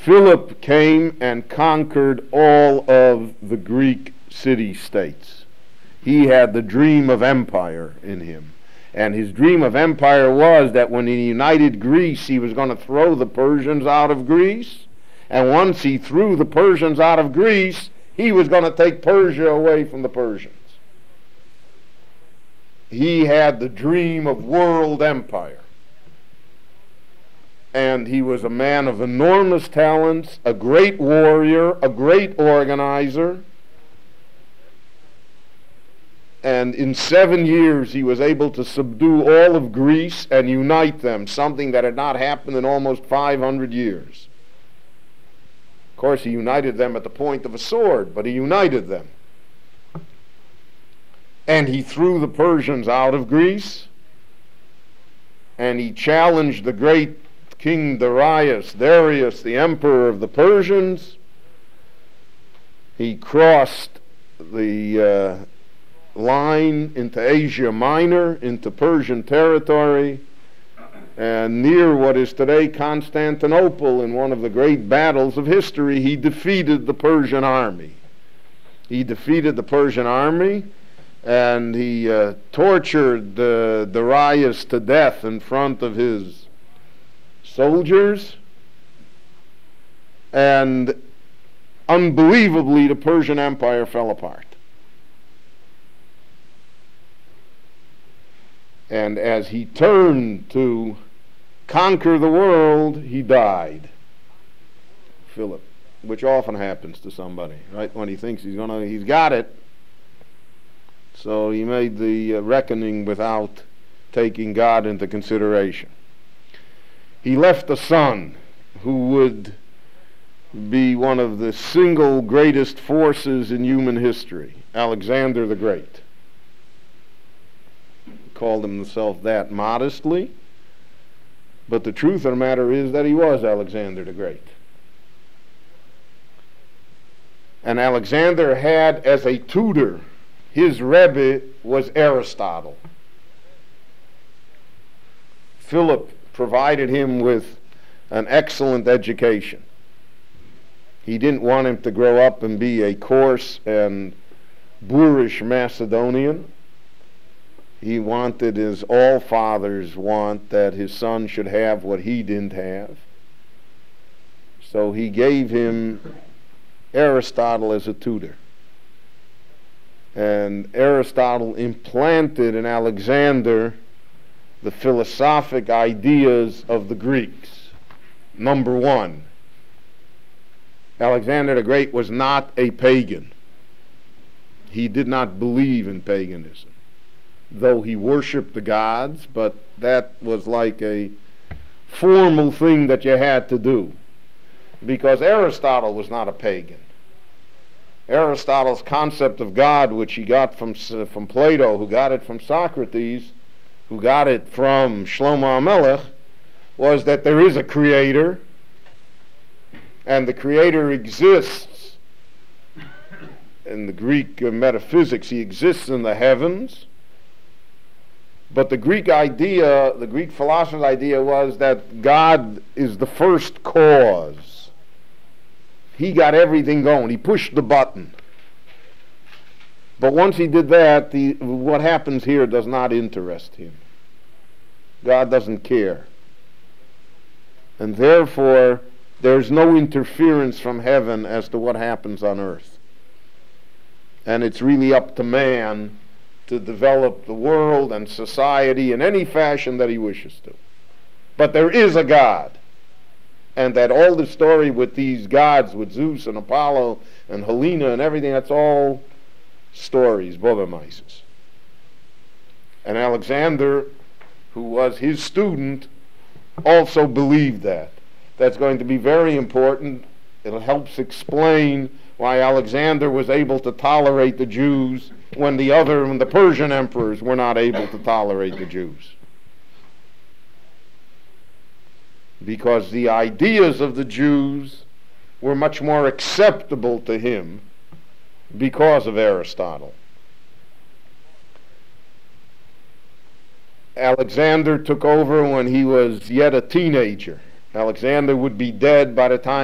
Philip came and conquered all of the Greek city-states. He had the dream of empire in him. And his dream of empire was that when he united Greece, he was going to throw the Persians out of Greece. And once he threw the Persians out of Greece, he was going to take Persia away from the Persians. He had the dream of world empire. And he was a man of enormous talents, a great warrior, a great organizer. And in 7 years he was able to subdue all of Greece and unite them, something that had not happened in almost 500 years. Of course, he united them at the point of a sword, but he united them. And he threw the Persians out of Greece, and he challenged the great King Darius, the emperor of the Persians. He crossed the line into Asia Minor, into Persian territory, and near what is today Constantinople, in one of the great battles of history, he defeated the Persian army. He defeated the Persian army, and he tortured Darius to death in front of his soldiers, and unbelievably the Persian Empire fell apart. And as he turned to conquer the world, he died. Philip, which often happens to somebody, right? When he thinks he's got it. So he made the reckoning without taking God into consideration. He left a son who would be one of the single greatest forces in human history, Alexander the Great. He called himself that modestly, but the truth of the matter is that he was Alexander the Great. And Alexander had as a tutor, his Rebbe was Aristotle. Philip provided him with an excellent education. He didn't want him to grow up and be a coarse and boorish Macedonian. He wanted, as all fathers want, that his son should have what he didn't have. So he gave him Aristotle as a tutor. And Aristotle implanted in Alexander the philosophic ideas of the Greeks. Number one, Alexander the Great was not a pagan. He did not believe in paganism, though he worshipped the gods, but that was like a formal thing that you had to do, because Aristotle was not a pagan. Aristotle's concept of God, which he got from Plato, who got it from Socrates, who got it from Shlomo HaMelech, was that there is a creator, and the creator exists. In the Greek metaphysics, he exists in the heavens. But the Greek idea, the Greek philosopher's idea, was that God is the first cause. He got everything going. He pushed the button. But once he did that, what happens here does not interest him. God doesn't care. And therefore, there's no interference from heaven as to what happens on earth. And it's really up to man to develop the world and society in any fashion that he wishes to. But there is a God. And that all the story with these gods, with Zeus and Apollo and Helena and everything, that's all stories, Bobbemeises. And Alexander, who was his student, also believed that. That's going to be very important. It helps explain why Alexander was able to tolerate the Jews when the Persian emperors were not able to tolerate the Jews. Because the ideas of the Jews were much more acceptable to him because of Aristotle. Alexander took over when he was yet a teenager. Alexander would be dead by the time